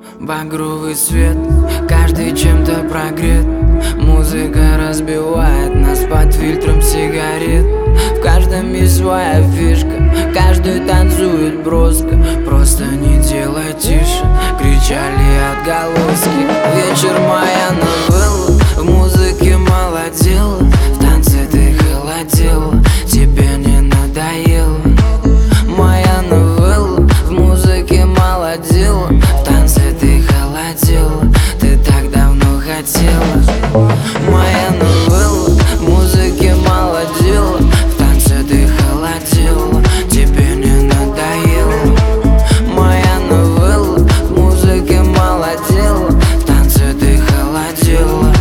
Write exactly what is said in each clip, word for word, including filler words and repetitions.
Багровый свет, каждый чем-то прогрет. Музыка разбивает нас под фильтром сигарет. В каждом есть своя фишка, каждый танцует броско. Просто не делай тише, кричали отголоски. Вечер моя новелла, в музыке молодела. В танце ты холодела, тебе не надоело. Моя новелла, в музыке молодела. В танце ты холодела, ты так давно хотела. Моя новелла, в музыке молодела. В танце ты холодела, тебе не надоело. Моя новелла, в музыке молодела. В танце ты холодела.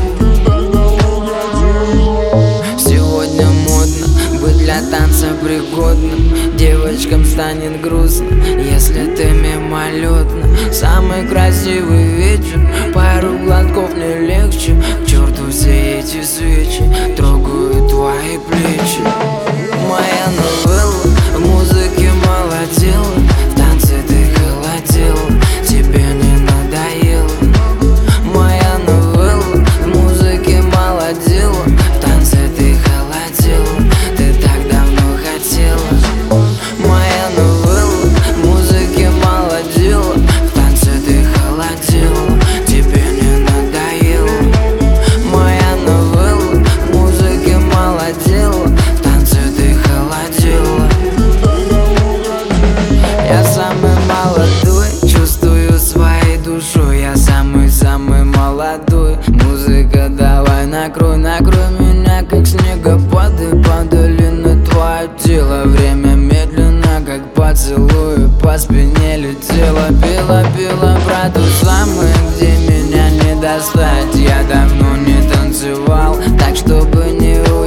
Сегодня модно быть для танца пригодным. Девочкам станет грустно, если ты мимолетно. Самый красивый вечер, пару глотков не легче. К черту все эти свечи, трогают твои плечи. Моя новелла, в музыке молодела. В танце ты холодела, тебе не надоело. Моя новелла, в музыке молодела. В танце ты холодела, ты так давно хотела. Моя новелла, в музыке молодела. В танце ты холодела, тебе не надоело. Моя новелла, в музыке молодела. В танце ты холодела. Я самый молодой, чувствую своей душой. Я самый-самый молодой. Музыка, давай накрой, накрой меня, как снегопады. Падали на твое тело, время медленно, как поцелуй. По спине летела, пела, пела про ту самую, где меня не достать. Я давно не танцевал, так чтобы не